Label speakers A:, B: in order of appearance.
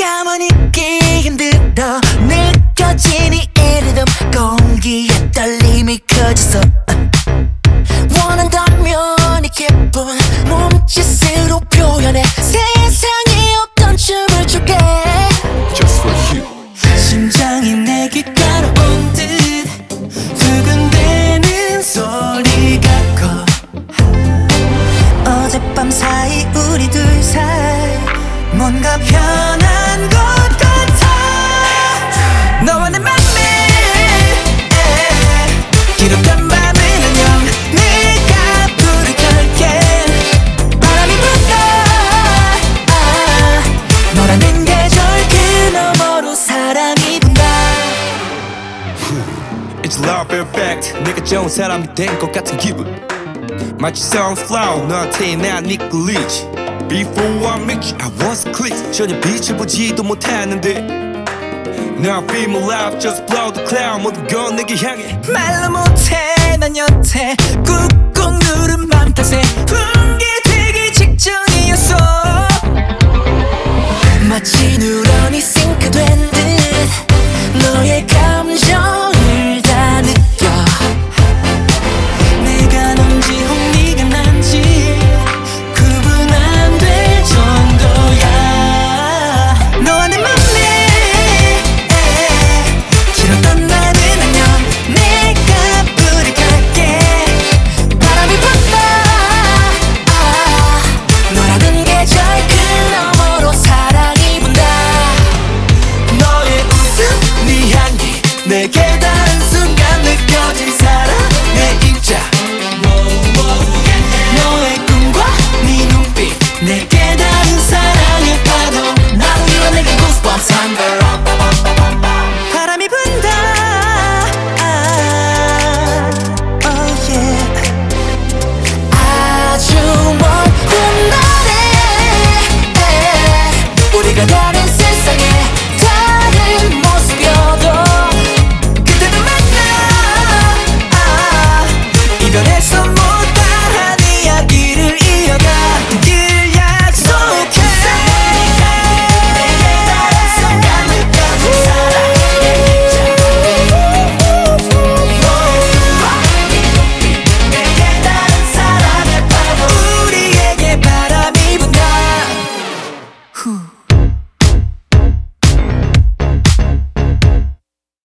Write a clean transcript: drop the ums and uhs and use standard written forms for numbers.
A: 가만히 있기 힘들어 느껴지니 이 리듬 공기에 떨림이 커졌어 원한다면 이 기분 몸짓으로 표현해 세상에 없던 춤을 출게
B: Just for you.
A: 심장이 내게 가려온 듯 두근대는 소리가 커 어젯밤 사이 우리 둘 사이 뭔가 변한 것 같아 너와 내 맘이 길었던 밤은 안녕 내가 불을 켤게 바람이 불어 너라는 계절 그 너머로 사랑이 분다
B: It's love perfect. 내가 좋은 사람이 된 것 같은 기분. 마치 sunflower 너한테 난 이끌리지. Before I met you, I was a click. 전혀 빛을 보지도 못했는데. Now I feel my life, just blow the cloud. 모든 건 내게 향해.
A: 말로 못해 난 여태 꾹꾹 누른 맘 탓에 붕괴되기 직전이었어 마치 누런이 싱크된 듯 너의 감정을 다 느껴 내가 넌지 혹 네가 난지 구분 안 될 정도야 너와 내 맘에 길었던 날은 안녕 내가 불을 켤게 바람이 불어 너라는 계절 그 너머로 사랑이 분다 너의 웃음 네 향기 내게 닿은 순간 느껴진 사랑의 입자 너의 꿈과 네 눈빛 내게